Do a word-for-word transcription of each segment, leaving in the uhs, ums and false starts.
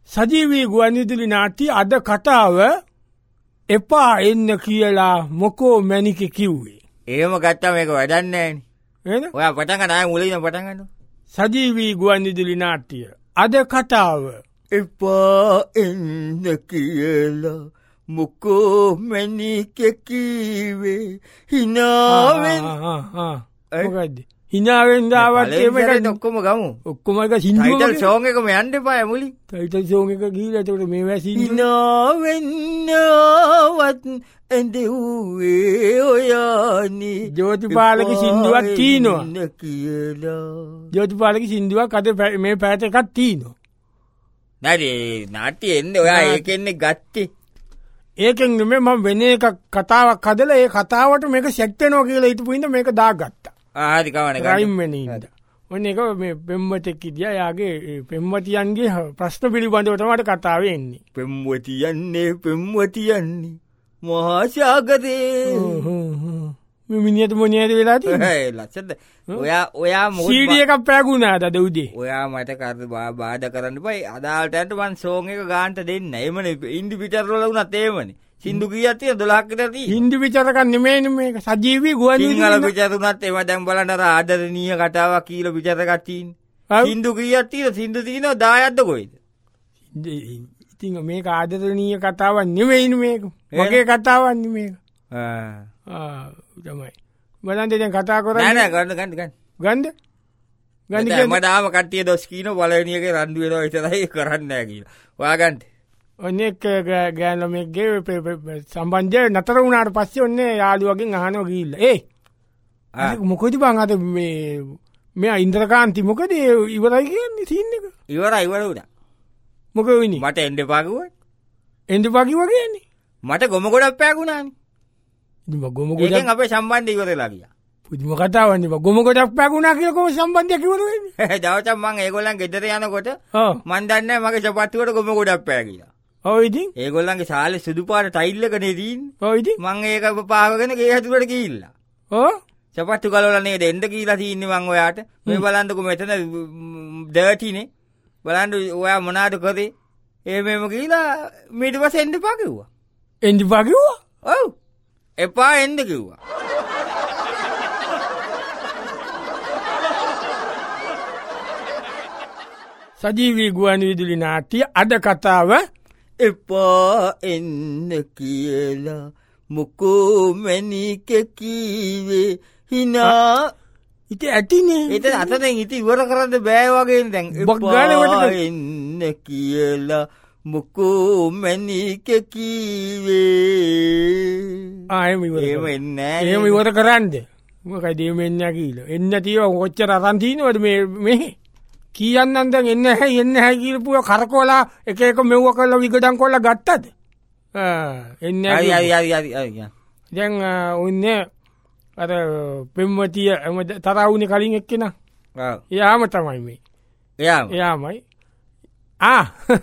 සජීවී ගුවන්විදුලි නාට්‍ය අද කතාව එපා එන්න කියලා මොකෝ මැනික කිව්වේ. එහෙම ගත්තා මේක වැඩක් නැහැ නේ. නේද? ඔයා පටන් ගන්න ආයෙ මුලින්ම පටන් ගන්නවා. සජීවී ගුවන්විදුලි නාට්‍ය අද කතාව එපා එන්න කියලා මොකෝ මැනික කිව්වේ හිනාවෙන්. මොකද්ද? හිනාවෙන් දාවත් එහෙම ඔක්කොම ගමු. ඔක්කොම එක සින්දුවක ටයිටල් සෝං එකම යන්න එපා මුලින්. ටයිටල් සෝං එක ගිහලා ඒකට මේවා සින්දුව හිනාවෙන් ආවත් එඳුවේ ඔයානි ජෝතිපාලක සින්දුවක් තියෙනවා කියලා. ජෝතිපාලක සින්දුවක් අද මේ පැයට එකක් තියෙනවා. නෑ නාට්‍ය එන්නේ ඔයා ඒකෙන්නේ ගත්තේ. ඒකෙන් නෙමෙයි මම වෙන එක කතාවක් හදලා ඒ කතාවට මේක සෙට් වෙනවා කියලා හිතපු ඉඳ මේක දාගත්තා. ආ හරි කවන්නේ ගන්න. රයිම් වෙන්නේ ඉඳ. ඔන්න ඒක මේ පෙම්වතෙක් කිදියා යාගේ පෙම්වතියන්ගේ ප්‍රශ්න පිළිබඳව තමයි කතාව එන්නේ. පෙම්වතියන්නේ පෙම්වතියන්නේ මහා සාගරේ. මේ මිනිහට මොනියද වෙලා තියෙන්නේ? ඒ ලස්සනද. ඔයා ඔයා මොකද සීඩී එකක් පෑගුණාද අද උදේ? ඔයා මට කර බාධා කරන්න බෑ. අදාළටට මං සෝං එක ගාන්නට දෙන්න. එමනේ ඉන්දි පිටර වල වුණත් එමනේ. සින්දු කීයක් තියෙනවද? දොළහක් විතර තියෙනවා. හින්දි පිටරක නෙමෙයිනේ මේක. සජීවී ගුවන්විදුලි සිංහල පිටර උනත් ඒවා දැන් බලන්න අර ආදරණීය කතාවක් කියලා පිටරකක් තියෙන්නේ. සින්දු කීයක් තියෙනවද? සින්දු තියෙනවා දහයක්ද කොයිද? ඉතින් මේක ආදරණීය කතාවක් නෙමෙයිනේ මේක. මගේ කතාවක් නෙමෙයි මේක. ආ ආ තමයි. බලන්න දැන් කතා කරන්නේ. නෑ නෑ ගන්න ගන්න ගන්න. ගන්න. ගන්න කියන්නේ මඩාම කට්ටිය දොස් කියනවා පළවෙනි එකේ රණ්ඩු වෙනවා විතරයි කරන්නේ නෑ කියලා. ඔයා ගන්න. ඔන්නේක ගෑන මේගේ සම්බන්ධය නතර වුණාට පස්සේ ඔන්නේ යාළුවගෙන් අහනවා ගිහිල්ලා. ඒ මොකද බං අද මේ මෙයා ඉන්ද්‍රකාන්ති මොකද ඉවරයි කියන්නේ සීන් එක? ඉවරයි ඉවර වුණා. මොකද වෙන්නේ? මට එන්න එපා කිව්වා. එන්න එපා කිව්වා කියන්නේ? මට ගොම ගොඩක් පෑගුණානේ. ඉතින් ගොම ගොඩක් ඒකෙන් අපේ සම්බන්ධය ඉවරලා ගියා. පුදුම කතාවක් නේ. ගොම ගොඩක් පෑගුණා කියලා කොහොම සම්බන්ධයක් ඉවර වෙන්නේ? දවසක් මං ඒගොල්ලන් ගෙදර යනකොට ඔව් මං දන්නේ මගේ සපත්තුවට ගොම ගොඩක් පෑ කියලා. ඔව් ඉතින් ඒගොල්ලන්ගේ ශාලේ සුදු පාට ටයිල් එකනේ තියෙන්නේ. ඔව් ඉතින් මං ඒක පාවගෙන ගේ හැදුවට ගිහිල්ලා. ඔව් සපත්තු ගලවලා නේද එන්න කියලා තින්නේ මං ඔයාට. මේ බලන්නකෝ මෙතන ඩර්ටිනේ. බලන්න ඔයා මොනවාද කරේ? ඒ මෙම කියලා ඊට පස්සේ එන්න එපා කිව්වා. එන්න එපා කිව්වා? ඔව්. එපා එන්න කිව්වා. සජීවී ගුවන්විදුලි නාට්‍ය අද කතාව එපා එන්න කියලා මොකෝ මැනික කීවේ හිනා. ඉතින් ඇතිනේ. ඒක අතෙන් ඉතින් ඉවර කරන්න බෑ වගේ දැන්. එපා එන්න කියලා මොකෝ මැනික කීවේ. ආ එහෙම ඉවර. එහෙම එන්නේ නෑ. එහෙම ඉවර කරන්නද? මොකද එහෙම එන්නේ නැහැ කියලා. එන්න තියව කොච්චර අරන් තිනවද මේ මේ කීයන්නම් දැන් එන්නේ නැහැ එන්නේ නැහැ කියපුවා කරකවලා එක එක මෙව්ව කරලා විගඩම් කරලා ගත්තද? ආ එන්නේ හරි හරි හරි හරි. දැන් උන්නේ අර පෙම්වතිය තරවුනේ කලින් එක්කෙනා. ඔව්. එයාම තමයි මේ. එයාම. එයාමයි. ආ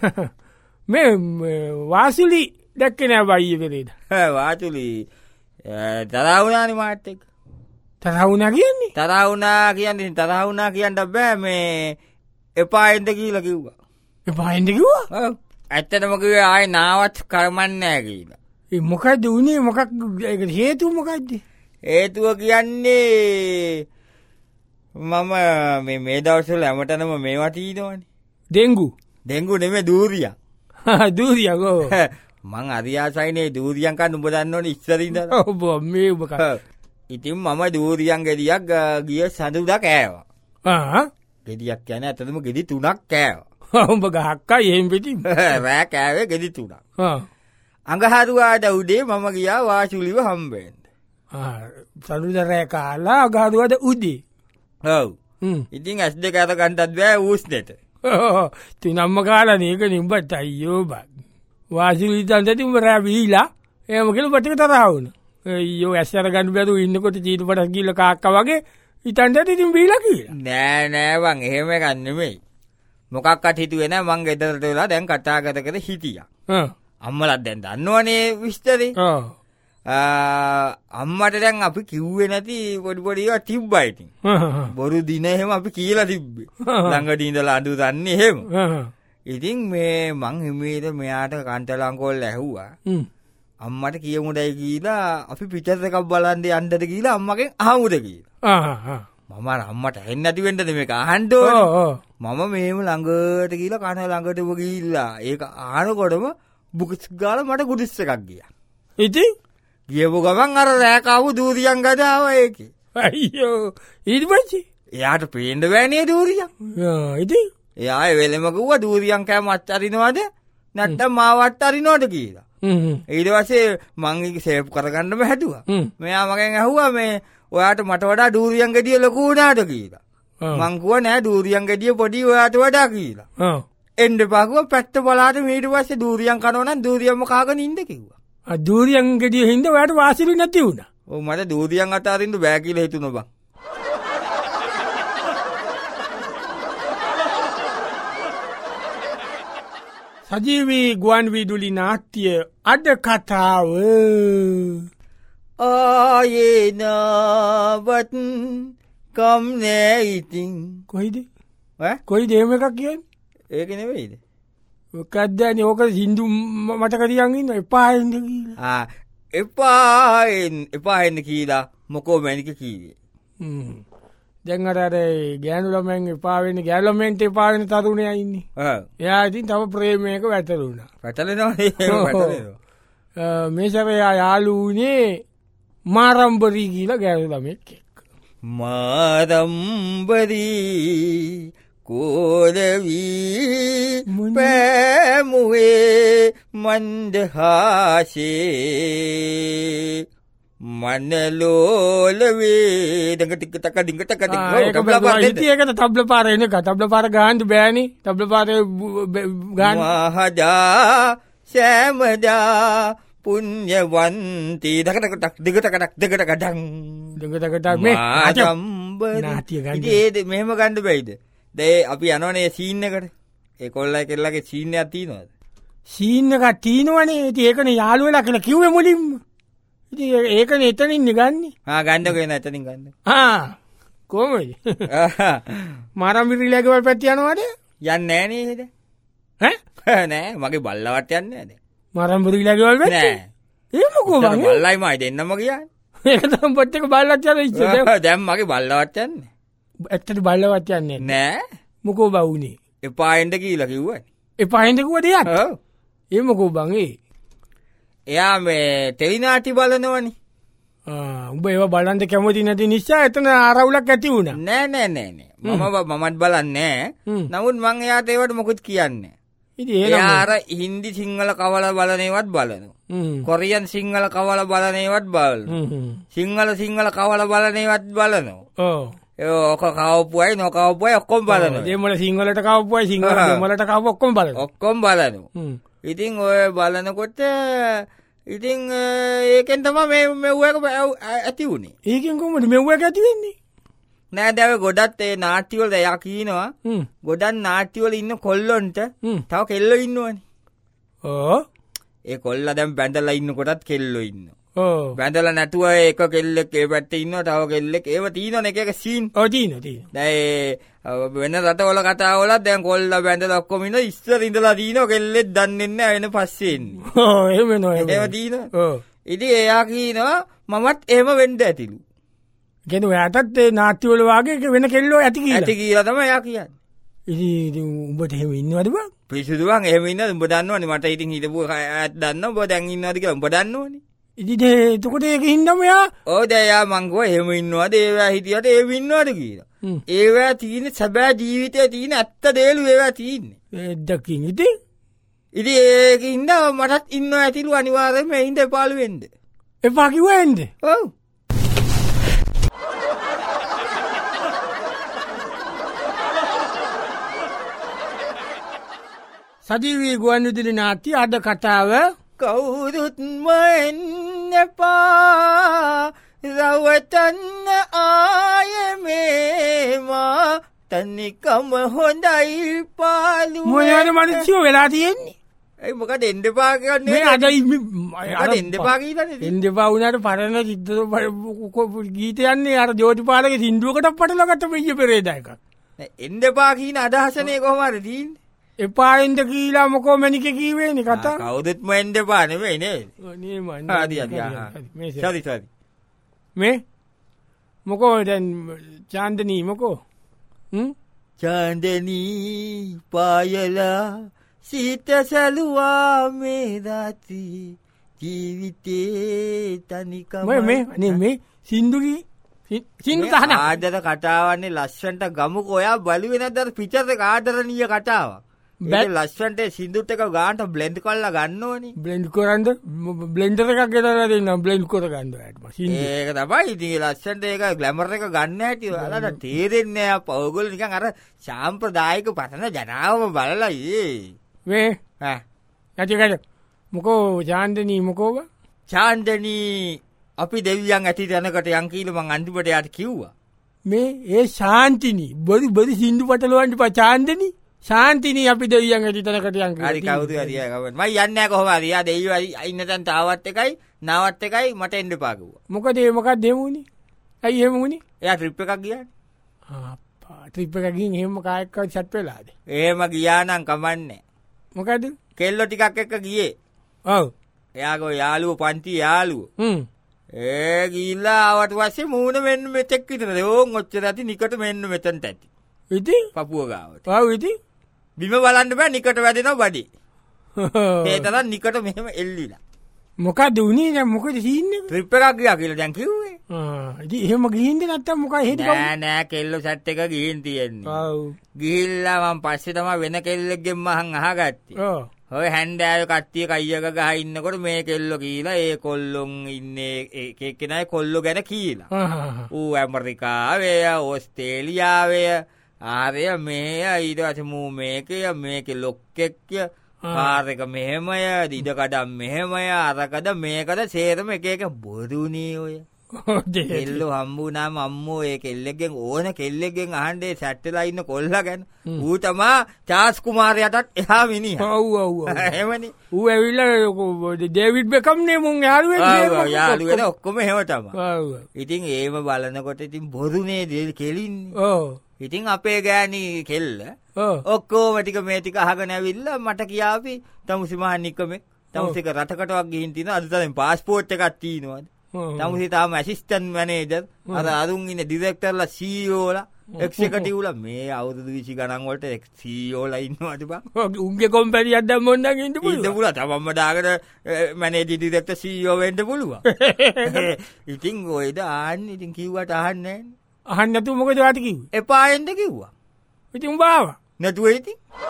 මේ වාසුලි දැක්කේ නෑ බයියේ පෙරේද? වාසුලි තරහ වුණානේ මාත් එක්ක. තරහ වුණා කියන්නේ? තරහ වුණා කියන්නේ තරහ වුණා කියන්න බෑ මේ එපා එන්න කියලා කිව්වා. එපා එන්න කිව්වා? ඔව්. ඇත්තටම කිව්වේ ආයේ නාවත් කරමන්නේ නැහැ කියලා. ඒ මොකද්ද උනේ මොකක් ඒක හේතුව මොකද්ද? හේතුව කියන්නේ මම මේ මේ දවස්වල හැමතැනම මේවා තියෙනවනේ. ඩෙන්ගු. ඩෙන්ගු නෙමෙයි දූරියක්. දූරියක් ඔව්. මං අරියාසයිනේ දූරියන් කන්න උඹ දන්නවනේ ඉස්සර ඉඳලා. ඔව් මේ ඔබ කා. ඉතින් මම දූරියන් ගෙඩියක් ගිය සඳුදා කෑවා. ආ ගෙඩියක් කියන්නේ අතනම ගෙඩි තුනක් කෑවා. උඹ ගහක්කයි එහෙම පිටින්. රෑ කෑවේ ගෙඩි තුනක්. ආ අඟහරුවාට උදේ මම ගියා වාසුලිව හම්බෙන්න. ආ සඳුදා රෑ කාලා අඟහරුවාට උදේ. ඔව්. ඉතින් ඇස් දෙක අත ගන්නත් බෑ ඌස්නෙට. ඔව්. තුනම්ම කාලා නේක නිඹට අයියෝ බං. වාසුලි තන්දටි උඹ රෑ බීලා එහෙම කියලා පිටක තරහ වුණා. අයියෝ ඇස් අර ගන්න බැරුව ඉන්නකොට චීතුපටක් ගිහලා කාක්කා වගේ ඉතින්ට ඉතින් බීලා කියලා. නෑ නෑ බං එහෙම එකක් නෙමෙයි. මොකක්වත් හිතුවේ නෑ මං ගෙදරට වෙලා දැන් කතා කර කර හිටියා. හ්ම්. අම්මලා දැන් දන්නවනේ විස්තරේ. ඔව්. අම්මට දැන් අපි කිව්වේ නැති පොඩි පොඩි ඒවා තිබ්බා ඉතින්. බොරු දින එහෙම අපි කියලා තිබ්බේ. ළඟදී ඉඳලා අඳු දන්නේ එහෙම. ඉතින් මේ මං හිමීට මෙයාට කන්ටලංකොල්ල ඇහුවා. අම්මට කියමුදයි කියලා අපි පිටත් එකක් බලන්න යන්නද කියලා අම්මගෙන් අහමුද කියලා. මම අම්මට ඇහෙන්නේ නැති වෙන්නද මේක අහන්න ඕනේ. මම මේව ළඟට ගිහලා කන ළඟටම ගිහිල්ලා ඒක ආනකොටම බුක්ස් ගාලා මට ගුඩිස් එකක් ගියා. ඉතින් ගියපු ගමන් අර රෑකාවු දූරියන් ගදාව ඒකේ. අයියෝ ඊට පස්සේ එයාට පේන්න බෑනේ දූරියන්. ඉතින් එයා ඒ වෙලෙම කිව්වා දූරියන් කෑම අත්තරිනවද නැත්නම් මාව අත්තරිනවද කියලා. ඊට පස්සේ මං ඒක සේව් කරගන්නම හැදුවා. මෙයා මගෙන් අහුවා මේ ඔයාට මට වඩා දූරියන් ගෙඩිය ලොකු වුණාද කියලා. මං කිව්වා නෑ දූරියන් ගෙඩිය පොඩි ඔයාට වඩා කියලා. එන්න පාකුව පැත්ත බලාට ඊට පස්සේ දූරියන් කනවා නම් දූරියන්ම කාගෙන ඉන්න කිව්වා. ආ දූරියන් ගෙඩිය හින්දා ඔයාට වාසිලු නැති වුණා. ඔව් මට දූරියන් අතාරින්න බෑ කියලා හිතුණා බං. සජීවී ගුවන් විදුලි නාට්‍ය අද කතාව ආයේ නාවත් කම්නේ ඉතින් කොයිද ඈ කොයිද එහෙම එකක් කියන්නේ ඒක නෙවෙයිද මොකක්ද ඕක සින්දු මතක තියන් ඉන්න එපා එන්න කියලා ආ එපා එන්න එපා එන්න කියලා මොකෝ මැනික කීවේ හ්ම් දැන් අර අර ගෑනු ළමෙන් එපා වෙන්නේ ගෑනු ළමෙන්ට එපා වෙන තරුණයා ඉන්නේ. ඔව්. එයා ඉතින් තව ප්‍රේමයක වැටලුණා. වැටලෙනවනේ වැටලෙනවා. මේ සැරේ යාළුවනේ මාරම්බරි කියලා ගෑනු ළමෙක් එක්ක. මාරම්බරි කෝලවි පෑමුවේ මන්දහාසේ මනලෝලවේ දඟ ටික තක ඩිංග තක ටික තබ්ල පාර ඉතින් ඒකට තබ්ල පාර එනක තබ්ල පාර ගහන්න බෑනේ තබ්ල පාර ගහන්න මහදා සෑමදා පුඤ්ඤවන්ති දක තක ටක් දිග තක ටක් දිග තක ඩං දිග තක ටක් මේ නාට්‍ය ගන්න ඉතින් මෙහෙම ගන්න බෑයිද දැන් අපි යනවනේ සීන් එකට ඒ කොල්ලයි කෙල්ලගේ සීන් එකක් තියෙනවද සීන් එකක් තියෙනවනේ ඉතින් ඒකනේ යාළුවලා කියලා කිව්වේ මුලින්ම ඉතින් ඒකනේ එතනින් ගන්නේ. ආ ගන්නකෝ එන එතනින් ගන්න. ආ කොහොමද? මාරම්බිරිලගේ වල පැත්ත යනවද? යන්නේ නැහැ නේද? ඈ? නෑ මගේ බල්ලවට යන්නේ නැහැ. මාරම්බිරිලගේ වල පැත්ත? නෑ. ඒ මොකෝ බං? බල්ලයි මයි දෙන්නම ගියානේ. ඒක තමයි පොත් එක බල්ලට යන ඉච්චේ. දැන් මගේ බල්ලවට යන්නේ. ඇත්තට බල්ලවට යන්නේ නෑ. මොකෝ බවුනේ? එපා එන්න කියලා කිව්වනේ. එපා එන්න කිව්වද යන්න? ඔව්. ඒ මොකෝ බං ඒ? එයා මේ ටෙලිනාටි බලනවනේ. ආ උඹ ඒව බලන්න කැමති නැති නිසා එතන ආරවුලක් ඇති වුණා. නෑ නෑ නෑ නෑ. මම මමත් බලන්නේ නෑ. නමුත් මං එයාට ඒවට මොකුත් කියන්නේ නෑ. ඉතින් එයා අර හින්දි සිංහල කවල බලන ඒවත් බලනවා. කොරියන් සිංහල කවල බලන ඒවත් බලනවා. සිංහල සිංහල කවල බලන ඒවත් බලනවා. ඔව්. ඒ ඔක කවපුවයි නොකවපුවයි ඔක්කොම බලනවා. දෙමළ සිංහලට කවපුවයි සිංහල දෙමළට කවපුව ඔක්කොම බලනවා. ඔක්කොම බලනවා. ඉතින් ඔය බලනකොට ඉතින් ඒකෙන් තමයි මේ මෙව්ව එක ඇති උනේ. ඒකෙන් කොහොමද මෙව්ව එක ඇති වෙන්නේ? නෑ දැන් ගොඩත් ඒ නාට්‍ය වල එයා කියනවා ගොඩක් නාට්‍ය වල ඉන්න කොල්ලොන්ට තව කෙල්ලෝ ඉන්නවනේ. ඔව්. ඒ කොල්ලා දැන් බැඳලා ඉන්න කොටත් කෙල්ලෝ ඉන්නවා. ඔව්. බැඳලා නැතුව එක කෙල්ලෙක් ඒ පැත්තේ ඉන්නවා තව කෙල්ලෙක් ඒව තියෙනවනේ එක එක සීන්. ඔව් තියෙනවා තියෙනවා. දැන් වෙන රටවල කතා වල දැන් කොල්ලා බැඳලා ඔක්කොම ඉන්න ඉස්සර ඉඳලා තියෙනවා කෙල්ලෙක් දන්නේ නැහැ වෙන පස්සේ එන්නේ. ඔව් එහෙම නෝ එහෙම. ඒව තියෙනවා. ඔව්. ඉතින් එයා කියනවා මමත් එහෙම වෙන්න ඇතිලු. කියන්නේ ඔයාටත් ඒ නාට්‍ය වල වාගේ වෙන කෙල්ලෝ ඇති කියලා. ඇති කියලා තමයි එයා කියන්නේ. ඉතින් උඹට එහෙම ඉන්නවද බං? පිසුදු බං එහෙම ඉන්නද උඹ දන්නවනේ මට ඉතින් හිතපුව ඇත් දන්නවා උඹ දැන් ඉන්නවද කියලා උඹ දන්නවනේ. ඉතින් එතකොට ඒක හින්දාම එයා ඔව් දැන් එයා මං ගෝ එහෙම ඉන්නවද ඒවා හිටියට ඒව ඉන්නවද කියලා. ඒවා තියෙන සැබෑ ජීවිතයේ තියෙන ඇත්ත දේලු ඒවා තියෙන්නේ. ඒ දකින් ඉතින් ඉතින් ඒකින්ද මටත් ඉන්නව ඇතිලු අනිවාර්යයෙන්ම ඒ හින්දා එපාලු වෙන්න. එපා කිව්වෙන්ද? ඔව්. සජීවී ගුවන් විදුලි නාට්‍ය අද කතාව කවුරුත් මෙන්න එපා රවටන්න ආයේ මේවා තනිකම හොඳයි පාලු මොනවද මිනිස්සු වෙලා තියෙන්නේ? ඒ මොකද එන්න එපා කියන්නේ මේ අද අද එන්න එපා කියලානේ එන්න එපා වුණාට පරණ සිද්ද ගීතයන්නේ අර ජෝතිපාලගේ සින්දුවකට පටලගත්ත මෙయ్య පෙරේදා එකක් නෑ එන්න එපා කියන අදහසනේ කොහොම හරි තියෙන්නේ එපාෙන්ද කීලා මොකෝ මැනික කීවේනි කතා කවුදත්ම එන්ඩ පානෙවෙයිනේ සරි සරි මේ මොකෝ දැන් චාන්දනී මොකෝ චාන්දනී පායලා සිත සැලුවා මේ රාත්‍රී ජීවිතේ තනිකම මේ මේ සින්දුගී සින්දු තහන ආදර කතාවන්නේ ලස්සන්ට ගමුක ඔයා බලුවෙන දර පිචර ආදරණීය කතාවක් බැ ලස්සන්ට සිින්දුට එක ගාන්ට බ්ලෙන්ඩ් කොල්ල ගන්නවනි බ්ලෙන්ඩ් කොරන්ද බ්ලෙන්ඩර එකක් ගෙදරන්න බ්ලෙන්ඩ් කොර ගන්නට ඒක තමයි ඉතින් ලස්සන්ට ඒක ගලැමර එක ගන්න ඇති වලට තේරෙන්නේ පවගොල නිකන් අර ශාම්ප්‍රදායක පටන ජනාවම බලලා ඒ වේ ඇතිකට මොකෝ චාන්දනී මොකෝව චාන්දනී අපි දෙවියන් ඇති තැනකට යංකීලමං අන්තිපට යට කිව්වා මේ ඒ ශාන්තිනී බොදි බොදි සිින්දු පටලුවන්ට පචාන්දනී ශාන්තිනී අපි දෙවියන් ඇති තැනකට යං හරි කවුතු අරියකව ම යන්න කොහම රයා දෙව ඉන්නතැන් තාවත් එකයි නවත් එකයි මට එන්ඩ පාකුව මොකද ඒමකක් දෙමුණනි ඇයි හෙමුණනි එය ත්‍රිප්ප එකක් කියන්න ත්‍රිප්ප එකකින් හෙම කායක්ක සත් වෙලාද ඒම ගියානං කමන්නේ මොකද කෙල්ලො ටිකක් එක්ක ගියේ ඔව එයාගෝ යාළුව පන්ති යාළුව ඒ ගිල්ලාවට වසේ මූුණ මෙන්න මෙතෙක්කිතන ඕන් ඔච්චර ඇති නිකට මෙන්න මෙතැන්ට ඇති ඉති පපුුව ගාවට පව ඉති බිම බලන්න බෑ නිකට වැදෙන බඩි ඒතරත් නිකට මෙහෙම එල්ලිලා මොක දුනී ද මොකද සින්න ත්‍රිප්ප එකක් ගියා කියලා දැන් කිව්වේ ඉති එහෙම ගිහින්ද නැත්තම් මොක හිට නෑ නෑ කෙල්ලො සට් එක ගිහින් තියෙන්නේ ගිහිල්ලා මම පස්සේ තමයි වෙන කෙල්ලෙක්ගෙන් මහන් අහගත්තේ ඔය හැන්ඩෑව කට්ටිය කයියක ගහ ඉන්නකොට මේ කෙල්ලො කියලා ඒ කොල්ලොන් ඉන්නේ එකෙක්කෙනයි කොල්ලො ගැන කියලා ඌ ඇමරිකාවය ඔස්තේලියාවය ආරය මේ ඊට වසමූ මේකය මේක ලොක්කෙක්ය පාරක මෙහෙමය දිදකඩම් මෙහෙමය අරකද මේකද සේරම එක එක බොරුණී ඔය කෙල්ලු හම්බුනාම අම්මෝ ඒ කෙල්ලෙගෙන් ඕන කෙල්ලෙගෙන් අහන්ඩේ සැට්ටලා ඉන්න කොල්ල ගැන ඌ තමා චාස් කුමාරයටත් එහා මිනි හෙමනි ඌ ඇවිල්ල ඩේවිඩ් බෙකම්නේ මුන් යාළුව යාළුවෙන ඔක්කොම හෙවටම ඉතින් ඒම බලනකොට ඉතින් බොරුණේ දෙල් කෙලින් ඉතින් අපේ ගෑනී කෙල්ල ඔක්කෝ මටික මේටික අහග නැවිල්ල මට කියාපි තමුසි මහන්නික්කම තමුසික රටකටවක් ගිහින්තින අදතරෙන් පාස්පෝට් එකත් තිීනවාද තමුසි තාම ඇසිස්ටන් මනේජර් අද අරුන් ඉන්න ඩිරෙක්ටර්ලා සීෝල එක්කටිවල මේ අවුදු විසි ගනන්වලට එක් සීෝල ඉන්නවාට බා උන්ගේ කොම්පැරි අදම් මොන්න ඉට ඉට පුල තමම්ම දාකට මැනේජි ඩිරෙක්ට සීෝවෙන්ට පුළුව ඉතින් ඔයද ආන්න ඉතින් කිව්වට අහන්නේ අහන්නතු මොකද වාටකිව එපායෙන්ට කිව්වා ඉතින් බාව නැතුව ඉති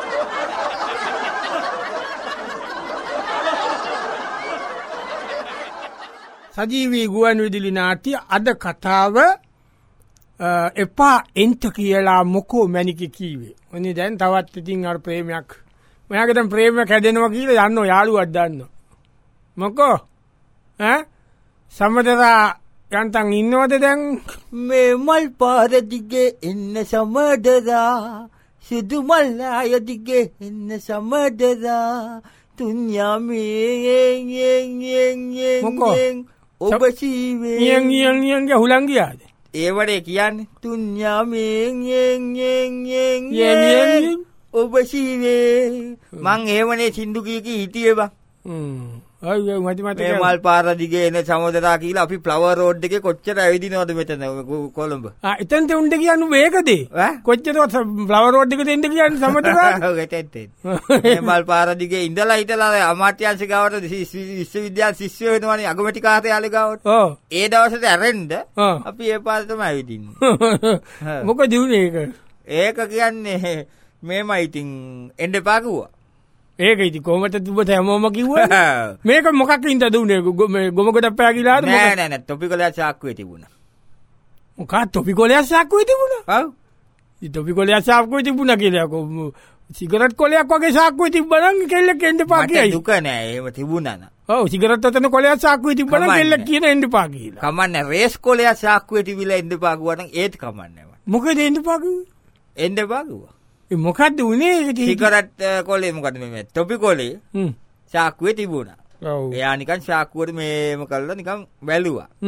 සජීවී ගුවන් විදිලි නාටිය අද කතාව එපා එන්ට කියලා මොකෝ මැනික කීවේ ඔනි දැන් තවත් ඉතින් අර ප්‍රේමයක් මෙයාකතම් ප්‍රේමය කැදෙනවා කියල යන්න යාළු අදන්න මොකෝ සමදරා යන්තන් ඉන්නවද දැන් මේ මල් පාරදිගේ එන්න සමඩරා සිදුමල් අයදිගේ එන්න සමඩරා තුන්යාමේ මොකෝ ඔබ සීවේ නියන්ගේ හුලංගියාද ඒවඩේ කියන්න තුන්යාමේ ඔබ සීවේ මං ඒවනේ සිින්දුකීක හිටියබ මල් පාරදිගේ එන සමදරා කියලා අපි ප්ලව රෝඩ් එක කොච්චර ඇවිදි නොද මෙතන කොළඹ එතන්ට උන්ට කියන්න වේකදේ කොච්චර ප්ලව රෝඩ් එක එට කියන්න සමට මල් පාරදිගේ ඉඳලා හිටලා අමාත්‍යංශිකාවට විශ්ව විද්‍යා ශිෂ්‍ය වෙනවානේ අගමැති කාර්ය යාලගාවට ඒ දවසට ඇරෙන්ඩ අපි ඒ පාරතම ඇවිදින්න මොක දියුණ ඒක ඒක කියන්නේ මේම ඉතින් එන්ඩ පාකුවා ඒක ඉති කොමට තුබට හැමෝම කිව්ව මේක මොකක් ඉන්ට දුනේ ගොමකට පැකිලා නෑනැ තොපි කොල ශක්වේ තිබුණ මොකත් තොපි කොලයක් ශක්වේ තිබුණ තොපි කොලයක් ශක්වේ තිබුණ කියලක සිගරත් කොලයක් වගේ ශක්වේ තිබන කෙල්ල කෙන්ට පාකිය දුක නෑ ඒම තිබුණන ඔව සිගරත් අතන කොලයක් ශක්වේ තිබන කෙල්ල කියන එන්ඩ පාකිල කමන්න රේස් කොලයක් ශක්වේ තිබිල එන්ඩ පාකුවන ඒත් කමන්නව මොකද එන්ඩ පාකු එන්ඩ පාකුවා මොකක්ද උනේ සිකරත් කොලේ මොකට මේ තොපි කොලේ ශාක්වේ තිබුණ එයානිකන් ශාක්ුවට මේම කල්ල නිකම් බැලවා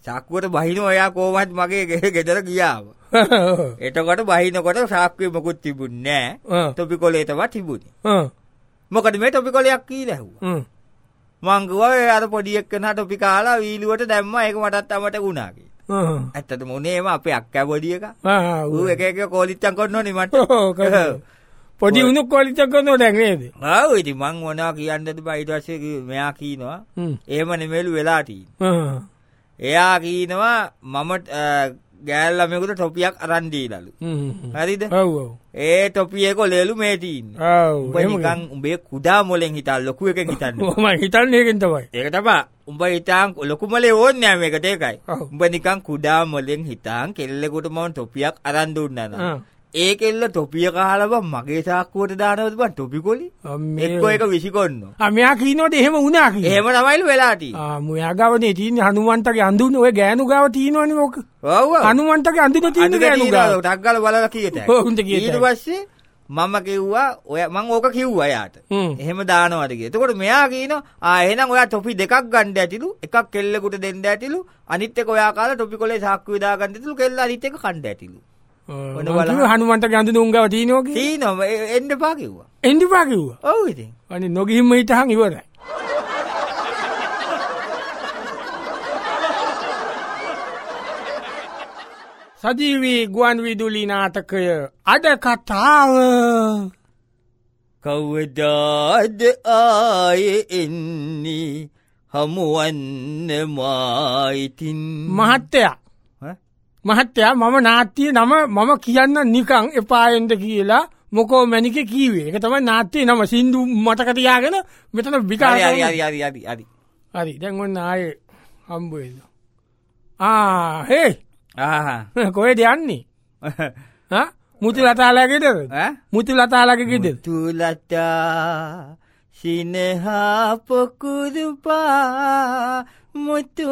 සාක්කුවට බහින ඔයා කොහොමත් මගේ ගෙදර ගියාම. එතකොට බහිනකොට සාක්කුවේ මොකුත් තිබුණේ නැහැ. ටොපි කොලේ තමයි තිබුණේ. මොකද මේ ටොපි කොලයක් කීලා ඇහුවා. මං ගියා අර පොඩි එක්කනට ටොපි කාලා වීලුවට දැම්මා. ඒක මටත් අමතක වුණා කියලා. ඇත්තටම උනේම අපේ අක්කා පොඩි එකා. ඌ එක එක කෝලිච්චම් කරනෝනේ මට. පොඩි උණු කෝලිච්චම් කරනෝ දැන් නේද? ආව් ඉතින් මං මොනවා කියන්නද බා ඊට පස්සේ මෙයා කියනවා. එහෙම නෙමෙලු වෙලා තියෙන්නේ. එයා කියනවා මම ගෑල් ළමයෙකුට ටොපියක් අරන් දීලාලු. හරිද? ඔව් ඔව්. ඒ ටොපියේ කොලේලු මේ තියෙන්නේ. ඔව්. උඹ නිකන් උඹේ කුඩා මොලෙන් හිටා ලොකු එකෙන් හිටන්නේ. මම හිතන්නේ ඒකෙන් තමයි. ඒක තමයි. උඹ හිතාන් ලොකු මොලේ ඕන්නේ නැහැ මේකට ඒකයි. උඹ නිකන් කුඩා මොලෙන් හිතාන් කෙල්ලෙකුට මම ටොපියක් අරන් දුන්නා නේද? ඒ කෙල්ල ටොපිය කහලා බං මගේ සාක්කුවට දානවද බං ටොපි කොලි? එක්ක ඒක විසිකොන්නෝ. ආ මෙයා කියනකොට එහෙම වුණා කියලා. එහෙම තමයිලු වෙලා තියෙන්නේ. ආ මෙයා ගාවනේ තියෙන්නේ හනුමන්තගේ අඳුන ඔය ගෑනු ගාව තියෙනවනේ මොක. ඔව් ඔව්. හනුමන්තගේ අඳුන තියෙන ගෑනු ගාව. ටක් ගාලා බලලා කීයටයි. ඔව් උන්ට කීයටයි. ඊට පස්සේ මම කිව්වා ඔය මං ඕක කිව්වා යාට. එහෙම දානවද කියලා. එතකොට මෙයා කියනවා ආ එහෙනම් ඔයා ටොපි දෙකක් ගන්න ඇතිලු. එකක් කෙල්ලෙකුට දෙන්න ඇතිලු. අනිත් එක ඔයා කාලා ටොපි කොලේ සාක්කුවේ දා ගන්න ඇතිලු. කෙල්ල අනිත් එක කන්න ඇතිලු. ඔන්න බලන්න හනුමන්තගේ අඳුන උංගව තියෙනවා කියලා. තියෙනවා එන්න එපා කිව්වා. එන්න එපා කිව්වා. ඔව් ඉතින්. අනේ නොගිහින්ම හිටහන් ඉවරයි. සජීවී ගුවන් විදුලි නාටකය අද කතාව කවදාද ආයේ එන්නේ හමුවන්න මායිතින් මහත්තයා මහත්තයා මම නාට්‍ය නම මම කියන්න නිකන් එපායෙන්ද කියලා මොකෝ මැනිකේ කීවේ. ඒක තමයි නාට්‍ය නම. සින්දු මතක තියාගෙන මෙතන විකාර හරි හරි හරි හරි හරි. හරි දැන් ඔන්න ආයේ හම්බ වෙනවා. ආ හේ ආහා කොහෙද යන්නේ? හා මුතුලතාලා ගෙදරද? ඈ මුතුලතාලාගේ ගෙදර. මුතුලතා සිනහා පොකුරුපා මුතු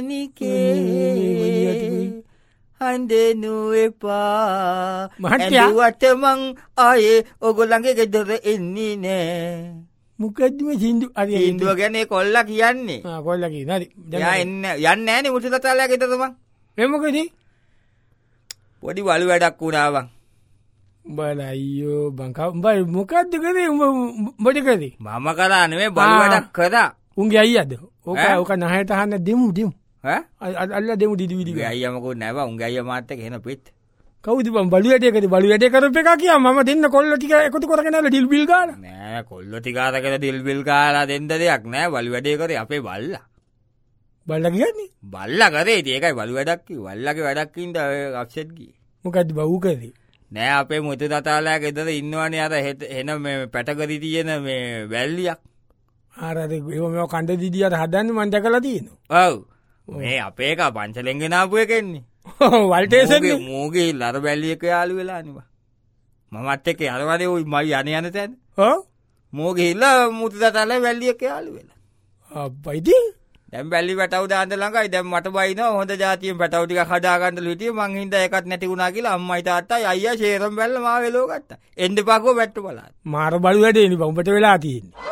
මැනිකේ හඳනු එපා ඇඳුවට මං ආයේ ඔගොල්ලන්ගේ ගෙදර එන්නේ නෑ. මොකද්ද මේ සින්දු? අර සින්දුව ගැන කොල්ලා කියන්නේ. ආ කොල්ලා කියන්නේ. හරි. යා එන්නේ යන්නේ නෑනේ මුතුලතාලා ගෙදර මං. ඒ මොකද? පොඩි වලු වැඩක් වුණා බං. බල අයියෝ බං බයි මොකද්ද කරේ උඹ උඹද කරේ? මම කරා නෙමෙයි බලු වැඩක් කරා. උන්ගේ අයියාද? ඕක ඕක නහයට අහන්න දෙමු දෙමු. ඈ අල්ල දෙමු දිදි විදි. උන්ගේ අයියා මොකෝ නෑ බං. උන්ගේ අයියා මාත් එක්ක එන පෙත්. කවුද බං බලු වැඩේ කරේ? බලු වැඩේ කරපු එක කියා මම දෙන්න කොල්ල ටික එකතු කරගෙන ආලා ඩිල් බිල් ගාලා. නෑ කොල්ල ටික අරගෙන ඩිල් බිල් ගාලා දෙන්න දෙයක් නෑ. බලු වැඩේ කරේ අපේ බල්ලා. බල්ලා කියන්නේ? බල්ලා කරේ. ඉතින් ඒකයි බලු වැඩක් කිව්වා. බල්ලාගේ වැඩක් ඉඳ අප්සෙට් ගියේ. මොකද්ද බව් කරේ? නෑ අපේ මුතුලතාලා ගෙදර ඉන්නවනේ අර එන මේ පැටකරි තියෙන මේ වැල්ලියක්. ආර අර ඒව මේව කණ්ඩ දිදියට හදන්නේ මං දැකලා තියෙනවා. ඔව්. මේ අපේ එක පංචලෙන් ගෙන ආපු එකෙන්නේ. ඔව් වල්ටේසන්නේ. මූගේ ලර බැල්ලි එක යාළු වෙලා නේ බා. මමත් එක්ක යනවානේ ওই මයි යන යන තැන. ඔව්. මූගේ ඉල්ලා මුතුලතාලා වැල්ලි එක යාළු වෙලා. අප්පයිටි දැන් බැල්ලි පැටව දාන්න ළඟයි. දැන් මට බයිනවා හොඳ જાතියෙන් පැටව ටික හදා ගන්නලු හිටියේ. මං හින්දා එකක් නැති වුණා කියලා අම්මයි තාත්තයි අයියා ෂේරම් බැල්ල මාව එලෝ ගත්තා. එන්න එපාකෝ වැට්ටු බලන්න. මාර බලු වැඩේනේ බා උඹට වෙලා තියෙන්නේ.